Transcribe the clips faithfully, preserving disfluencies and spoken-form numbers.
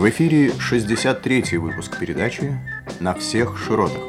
В эфире шестьдесят третий выпуск передачи «На всех широтах».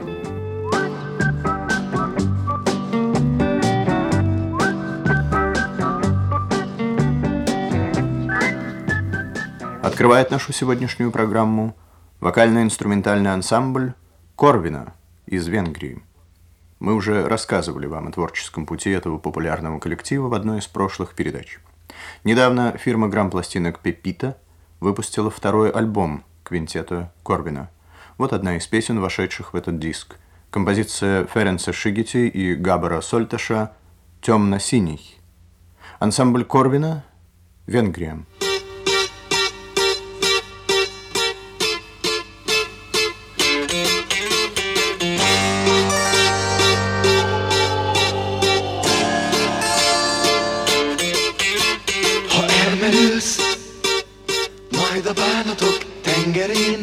Открывает нашу сегодняшнюю программу вокально-инструментальный ансамбль «Корвина» из Венгрии. Мы уже рассказывали вам о творческом пути этого популярного коллектива в одной из прошлых передач. Недавно фирма грампластинок «Пепита» выпустила второй альбом квинтета Корвина. Вот одна из песен, вошедших в этот диск. Композиция Ференца Шигети и Габора Сольташа «Темно-синий». Ансамбль Корвина, Венгрия. Majd a bánatok tengerén,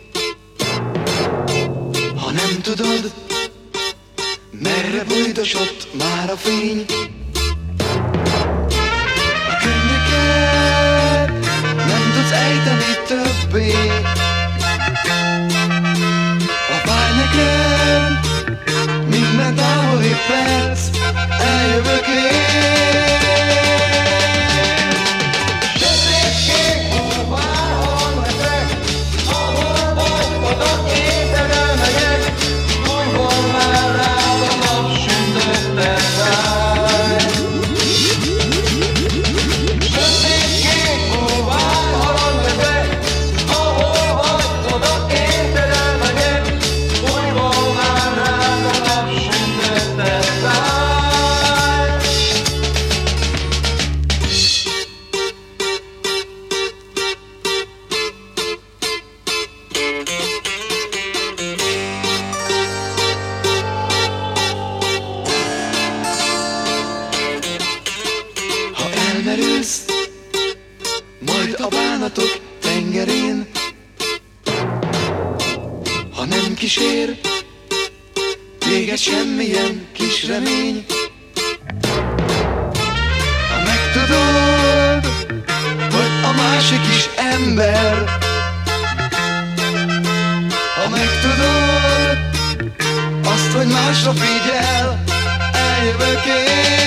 ha nem tudod, merre bújdosott már a fény. A könnyeket nem tudsz ejteni többé, a fáj neked minden távoli perc, eljövök én. Majd a bánatok tengerén, ha nem kísér téged semmilyen kis remény. Ha megtudod, hogy a másik is ember, ha megtudod azt, hogy másra figyel, eljövök én.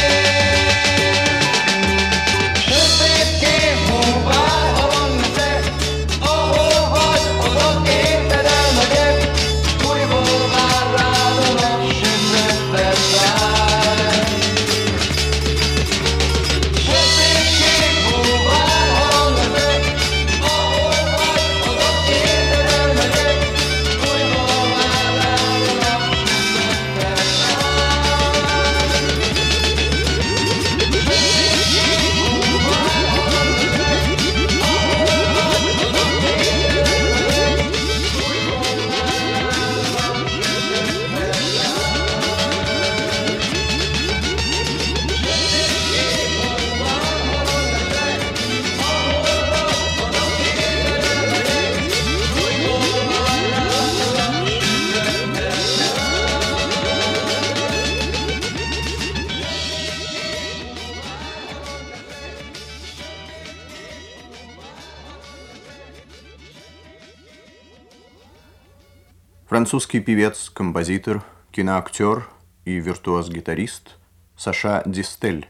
Французский певец, композитор, киноактер и виртуоз-гитарист Саша Дистель.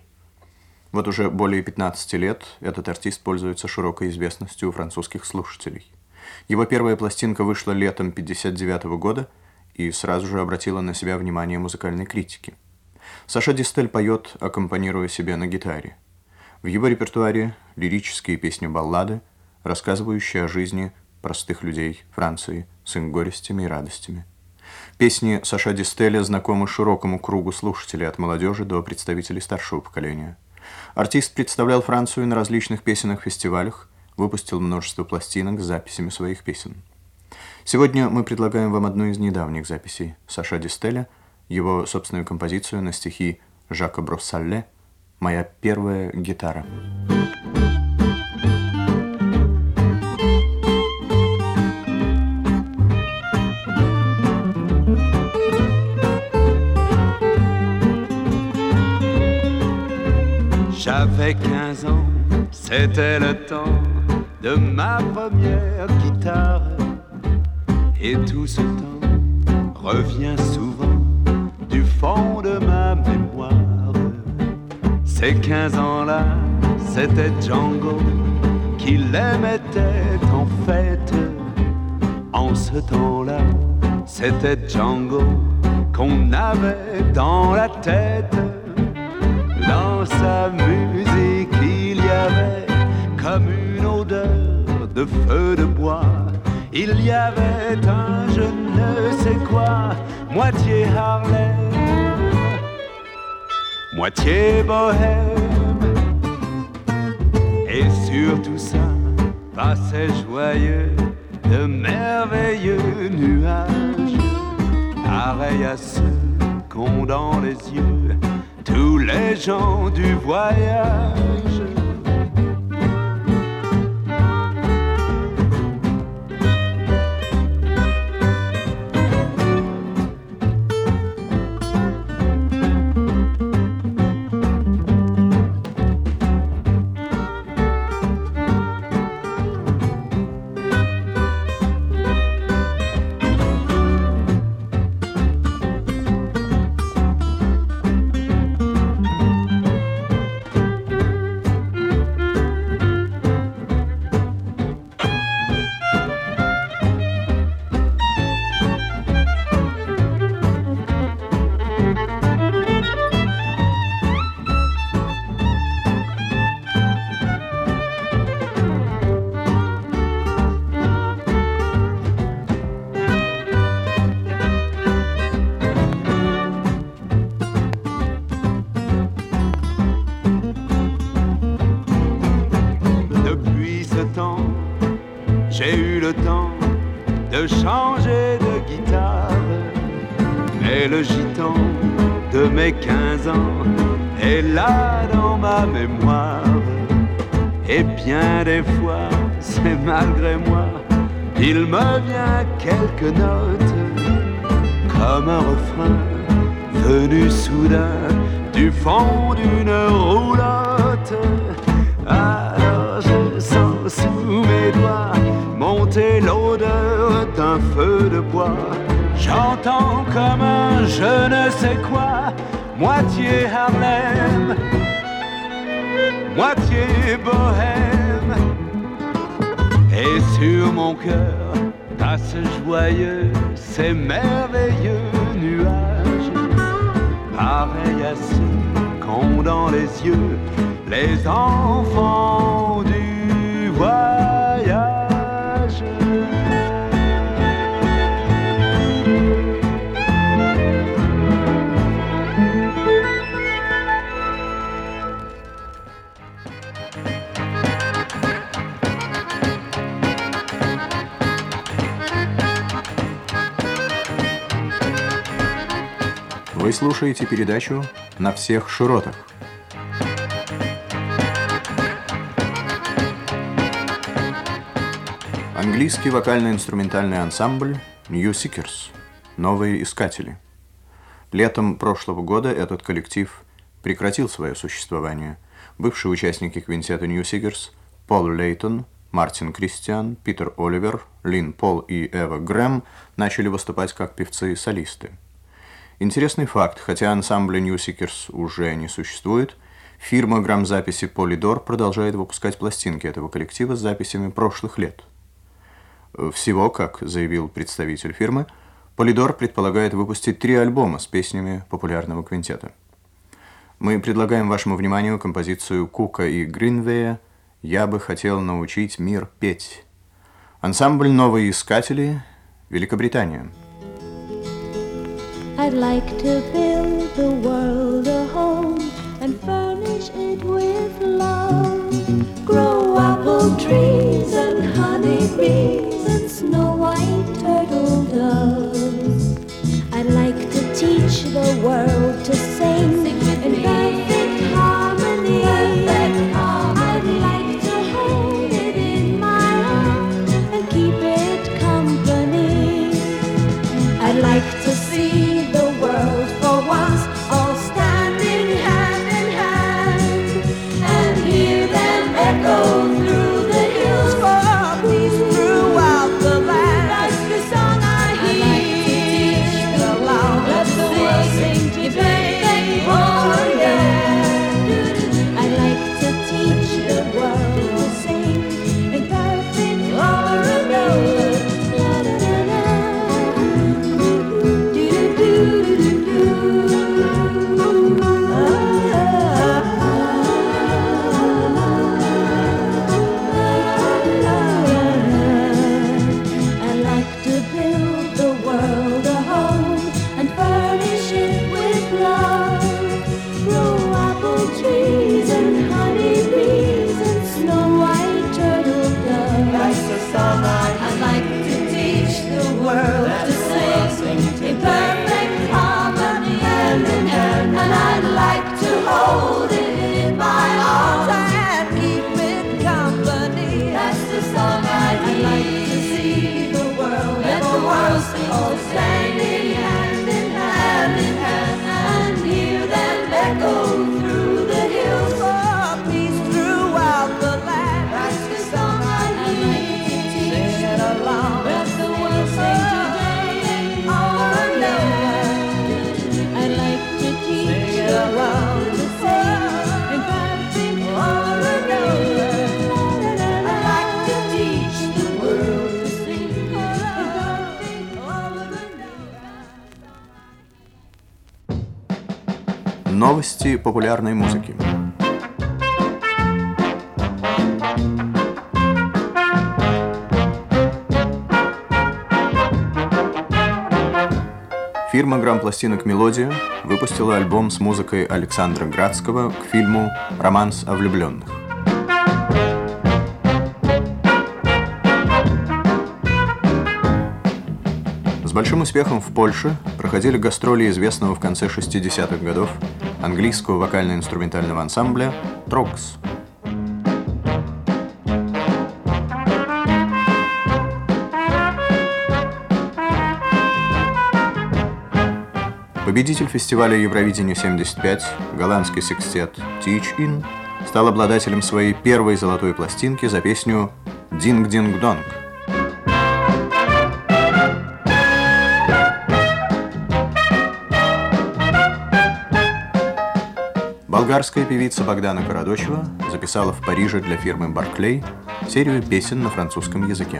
Вот уже более пятнадцати лет этот артист пользуется широкой известностью у французских слушателей. Его первая пластинка вышла летом пятьдесят девятого года и сразу же обратила на себя внимание музыкальной критики. Саша Дистель поет, аккомпанируя себе на гитаре. В его репертуаре лирические песни-баллады, рассказывающие о жизни простых людей Франции с их горестями и радостями. Песни Саша Дистеля знакомы широкому кругу слушателей от молодежи до представителей старшего поколения. Артист представлял Францию на различных песенных фестивалях, выпустил множество пластинок с записями своих песен. Сегодня мы предлагаем вам одну из недавних записей Саша Дистеля, его собственную композицию на стихи Жака Броссалле «Моя первая гитара». J'avais quinze ans, c'était le temps de ma première guitare. Et tout ce temps revient souvent du fond de ma mémoire. Ces quinze ans-là, c'était Django qui les mettait en fête. En ce temps-là, c'était Django qu'on avait dans la tête. Dans sa musique, il y avait comme une odeur de feu de bois. Il y avait un je ne sais quoi, moitié Harlem, moitié bohème. Et sur tout ça, passaient joyeux de merveilleux nuages, pareils à ceux qu'ont dans les yeux tous les gens du voyage. J'ai eu le temps de changer de guitare, mais le gitan de mes quinze ans est là dans ma mémoire. Et bien des fois, c'est malgré moi, il me vient quelques notes, comme un refrain venu soudain du fond d'une roulotte. Alors je sens sous mes doigts monter l'odeur d'un feu de bois. J'entends comme un je ne sais quoi, moitié Harlem, moitié bohème. Et sur mon cœur passent joyeux ces merveilleux nuages, pareils à ceux qu'ont dans les yeux les enfants du voyage. Вы слушаете передачу «На всех широтах». Английский вокально-инструментальный ансамбль New Seekers – «Новые искатели». Летом прошлого года этот коллектив прекратил свое существование. Бывшие участники квинтета New Seekers Пол Лейтон, Мартин Кристиан, Питер Оливер, Лин Пол и Эва Грэм начали выступать как певцы и солисты. Интересный факт, хотя ансамбля New Seekers уже не существует, фирма грамзаписи Polydor продолжает выпускать пластинки этого коллектива с записями прошлых лет. Всего, как заявил представитель фирмы, Polydor предполагает выпустить три альбома с песнями популярного квинтета. Мы предлагаем вашему вниманию композицию Кука и Гринвея «Я бы хотел научить мир петь». Ансамбль «Новые искатели», Великобритания. I'd like to build the world a home and furnish it with love. Grow apple trees and honey bees and snow white turtle doves. I'd like to teach the world to sing in perfect harmony. I'd like to hold it in my arms and keep it company. I'd like to see the world for once all world to sing, in perfect harmony. I'd like to teach the world to sing, in perfect harmony. Новости популярной музыки. Фирма грампластинок «Мелодия» выпустила альбом с музыкой Александра Градского к фильму «Романс о влюбленных». С большим успехом в Польше проходили гастроли известного в конце шестидесятых годов английского вокально-инструментального ансамбля «Трогс». Победитель фестиваля Евровидения семьдесят пять, голландский секстет Teach In, стал обладателем своей первой золотой пластинки за песню «Динг-динг-донг». Болгарская певица Богдана Карадочева записала в Париже для фирмы Barclay серию песен на французском языке.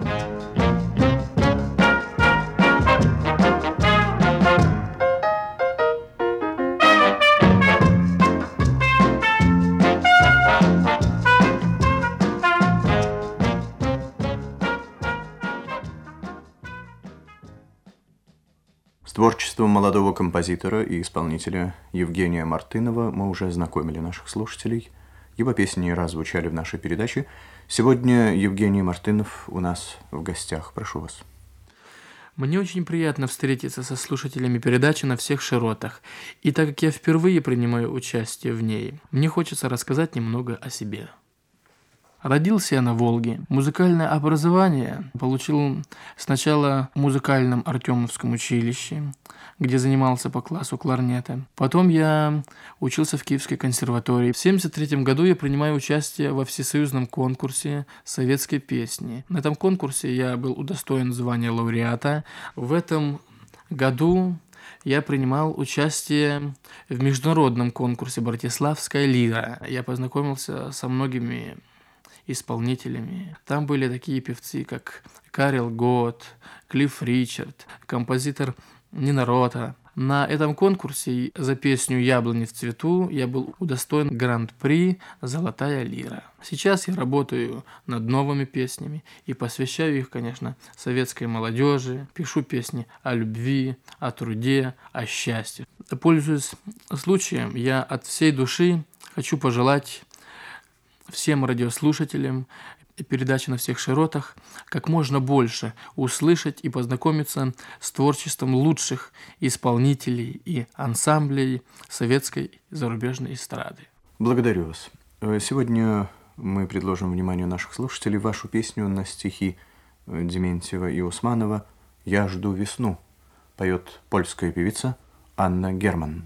С творчеством молодого композитора и исполнителя Евгения Мартынова мы уже знакомили наших слушателей. Его песни не раз звучали в нашей передаче. Сегодня Евгений Мартынов у нас в гостях. Прошу вас. Мне очень приятно встретиться со слушателями передачи «На всех широтах». И так как я впервые принимаю участие в ней, мне хочется рассказать немного о себе. Родился я на Волге. Музыкальное образование получил сначала в музыкальном Артемовском училище, где занимался по классу кларнета. Потом я учился в Киевской консерватории. В семьдесят третьем году я принимаю участие во всесоюзном конкурсе советской песни. На этом конкурсе я был удостоен звания лауреата. В этом году я принимал участие в международном конкурсе «Братиславская лира». Я познакомился со многими исполнителями. Там были такие певцы, как Карел Гот, Клифф Ричард, композитор Нина Рота. На этом конкурсе за песню «Яблони в цвету» я был удостоен гран-при «Золотая лира». Сейчас я работаю над новыми песнями и посвящаю их, конечно, советской молодежи. Пишу песни о любви, о труде, о счастье. Пользуясь случаем, я от всей души хочу пожелать всем радиослушателям передачи «На всех широтах» как можно больше услышать и познакомиться с творчеством лучших исполнителей и ансамблей советской и зарубежной эстрады. Благодарю вас. Сегодня мы предложим вниманию наших слушателей вашу песню на стихи Дементьева и Усманова «Я жду весну». Поет польская певица Анна Герман.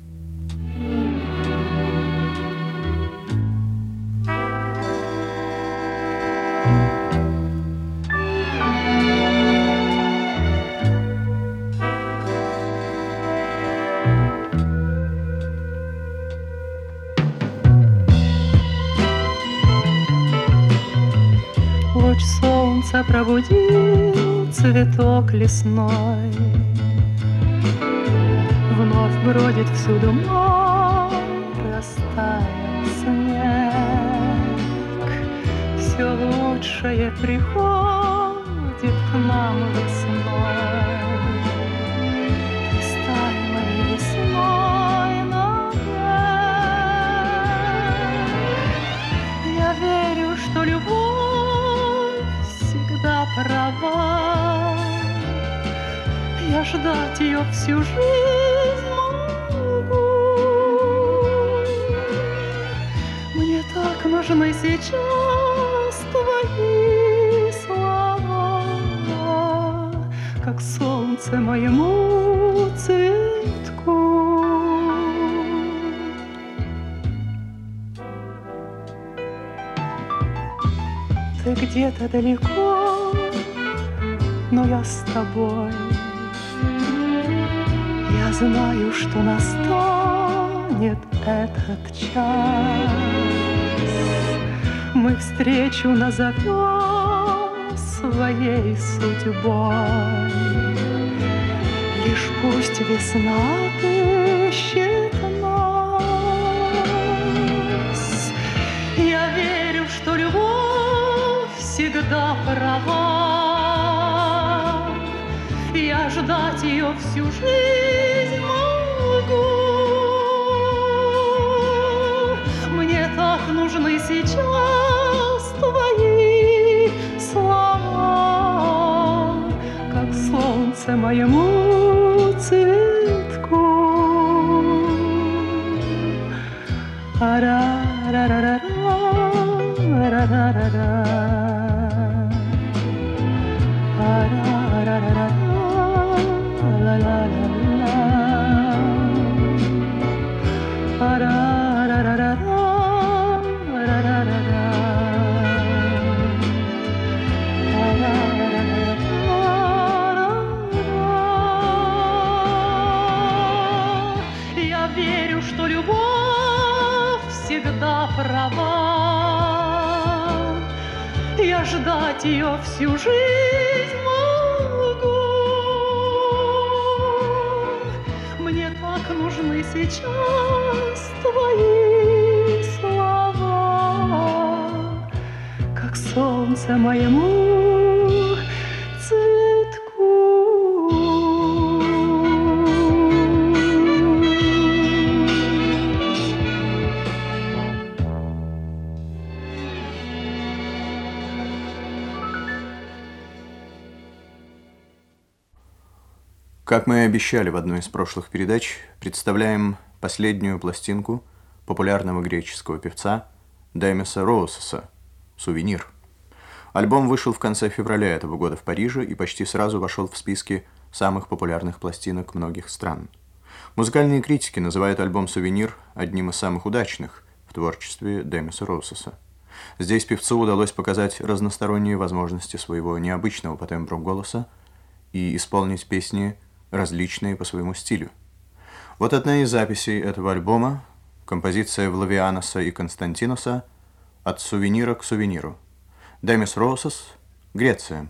Луч солнца пробудил цветок лесной, вновь бродит всюду мой растаял снег. Все лучшее приходит к нам весной. Ты стань моей весной навек. Я верю, что любовь всегда права. Я ждать ее всю жизнь могу. Мне так нужны сейчас твои слова, как солнце моему цветку. Ты где-то далеко, но я с тобой. Я знаю, что настанет помнит этот час. Мы встречу назовем своей судьбой. Лишь пусть весна отыщет нас. Я верю, что любовь всегда права. Я ждать ее всю жизнь могу. Мне так нужны сейчас твои слова, как солнце моему цветку. А-ра-ра-ра-ра-ра-ра-ра-ра. А-ра-ра-ра-ра-ра. Я верю, что любовь всегда права. Я ждать ее всю жизнь могу. Мне так нужны сейчас твои слова, как солнце моему цветку. Как мы и обещали в одной из прошлых передач, представляем последнюю пластинку популярного греческого певца Демиса Роусоса «Сувенир». Альбом вышел в конце февраля этого года в Париже и почти сразу вошел в списки самых популярных пластинок многих стран. Музыкальные критики называют альбом «Сувенир» одним из самых удачных в творчестве Демиса Роусоса. Здесь певцу удалось показать разносторонние возможности своего необычного по тембру голоса и исполнить песни, различные по своему стилю. Вот одна из записей этого альбома, композиция Влавианоса и Константиноса «От сувенира к сувениру». Демис Роусос, Греция.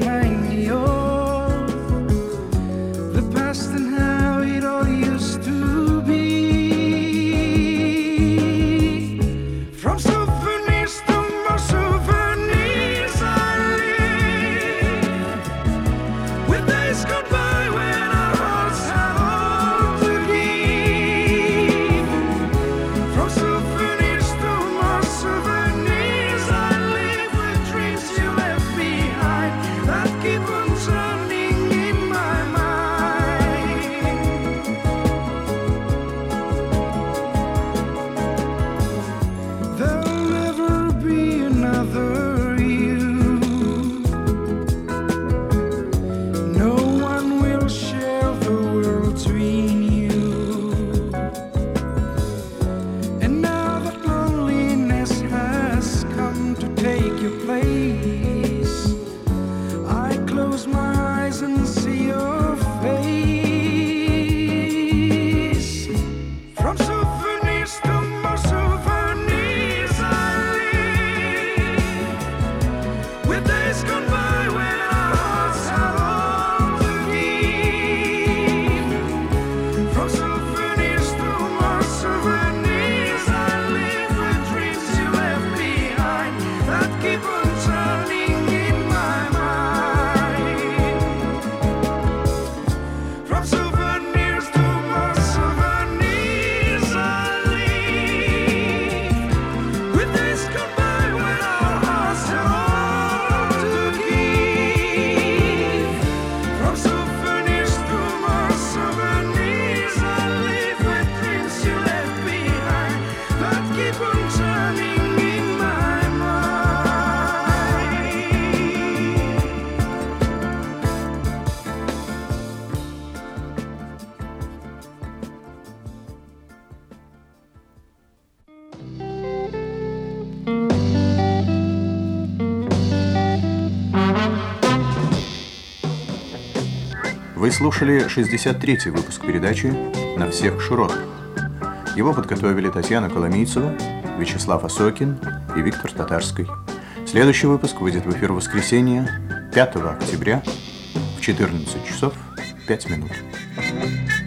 Past and how it all used to Вы слушали шестьдесят третий выпуск передачи «На всех широтах». Его подготовили Татьяна Коломийцева, Вячеслав Осокин и Виктор Татарский. Следующий выпуск выйдет в эфир в воскресенье, пятого октября, в четырнадцать часов пять минут.